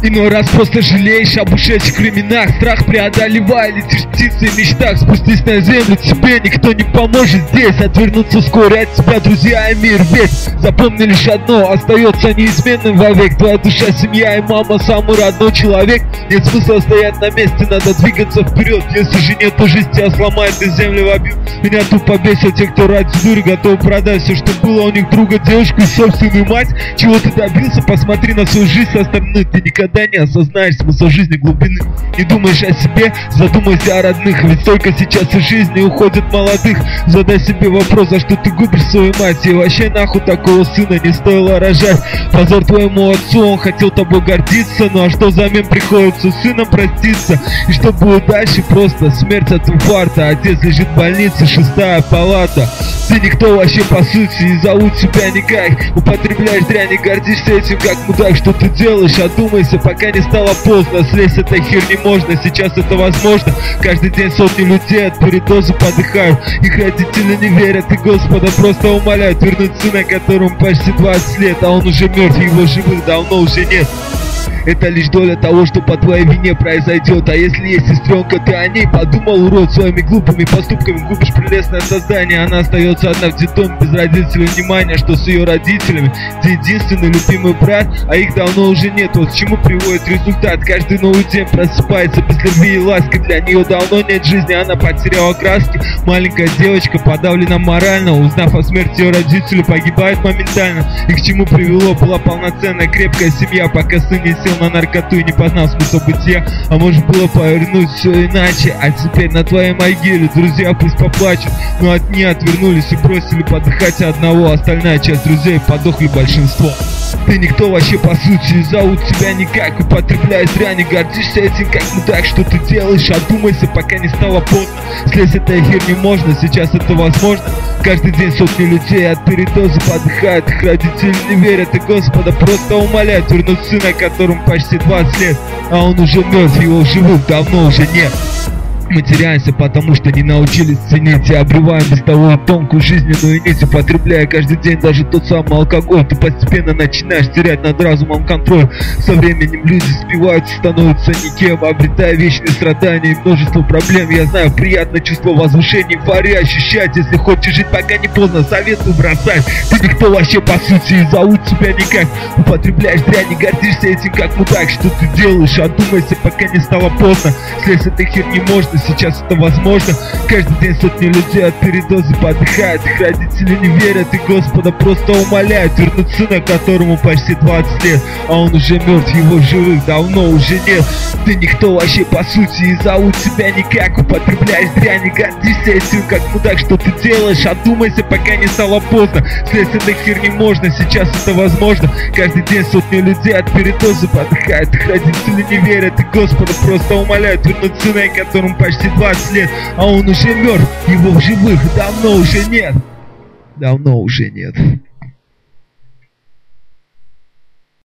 Иной раз просто жалеешь об ушедших временах. Страх преодолевая, летишь птицей в мечтах. Спустись на землю, тебе никто не поможет здесь. Отвернуться вскоре от тебя друзья и мир весь. Запомни лишь одно, остается неизменным вовек. Твоя душа, семья и мама, самый родной человек. Нет смысла стоять на месте, надо двигаться вперед. Если же нет, то жизнь тебя сломает и землю вобьют. Меня тупо бесят те, кто ради дурь готов продать все, что было у них, друга, девушку и собственную мать. Чего ты добился? Посмотри на свою жизнь со стороны. Ты никогда не осознаешь смысл жизни глубины. Не думаешь о себе, задумайся о родных. Ведь только сейчас из жизни уходят молодых. Задай себе вопрос, за что ты губишь свою мать. И вообще нахуй такого сына не стоило рожать. Позор твоему отцу, он хотел тобой гордиться. Ну а что взамен приходится сыном проститься? И что будет дальше? Просто смерть от инфаркта. Отец лежит в больнице, 6-я палата. Ты никто вообще по сути, и зовут тебя никак. Употребляешь дрянь и гордишься этим как мудак. Что ты делаешь? Одумайся, пока не стало поздно. Слезть с этой херни можно, сейчас это возможно. Каждый день сотни людей от передоза подыхают. Их родители не верят и Господа просто умоляют вернуть сына, которому почти 20 лет. А он уже мертв, его живых давно уже нет. Это лишь доля того, что по твоей вине произойдет. А если есть сестренка, ты о ней подумал, урод? Своими глупыми поступками губишь прелестное создание. Она остается одна в детдоме без родителей внимания. Что с ее родителями? Ты единственный любимый брат, а их давно уже нет. Вот к чему приводит результат. Каждый новый день просыпается без любви и ласки. Для нее давно нет жизни, она потеряла краски. Маленькая девочка подавлена морально. Узнав о смерти ее родителей, погибает моментально. И к чему привело? Была полноценная крепкая семья, пока сын не сел на наркоту и не познал смысл бытия. А может было повернуть все иначе. А теперь на твоей могиле друзья пусть поплачут, но от нее отвернулись и бросили подыхать одного. Остальная часть друзей подохли большинство. Ты никто вообще по сути, и зовут тебя никак. Употребляешь дрянь и гордишься этим как мудак. Что ты делаешь? Одумайся, пока не стало поздно. Слезть с этой херни можно, сейчас это возможно. Каждый день сотни людей от передоза подыхают. Их родители не верят и Господа просто умоляют вернуть сына, которому почти 20 лет. А он уже мертв, его в живых давно уже нет. Мы теряемся, потому что не научились ценить и обрываем без того тонкую жизненную нить, употребляя каждый день даже тот самый алкоголь. Ты постепенно начинаешь терять над разумом контроль. Со временем люди спиваются, становятся никем, обретая вечные страдания и множество проблем. Я знаю, приятное чувство возвышения, эйфории ощущать. Если хочешь жить, пока не поздно, советую бросать. Ты никто вообще по сути, и зовут тебя никак. Употребляешь дрянь и гордишься этим как мудак. Что ты делаешь? Одумайся, пока не стало поздно. Слезть с этой херни можно, сейчас это возможно. Каждый день сотни людей от передоза подыхают. Их родители не верят и Господа просто умоляют вернуть сына, которому почти 20 лет. А он уже мертв, его живых давно уже нет. Ты никто вообще по сути, и зовут тебя никак. Употребляешь дрянь и гордишься этим как мудак. Что ты делаешь? Одумайся, пока не стало поздно. Слезть с этой херни можно, сейчас это возможно. Каждый день сотни людей от передоза подыхают. Их родители не верят и Господа просто умоляют вернуть сына, которому почти 20 лет, а он уже мертв, его в живых давно уже нет. Давно уже нет.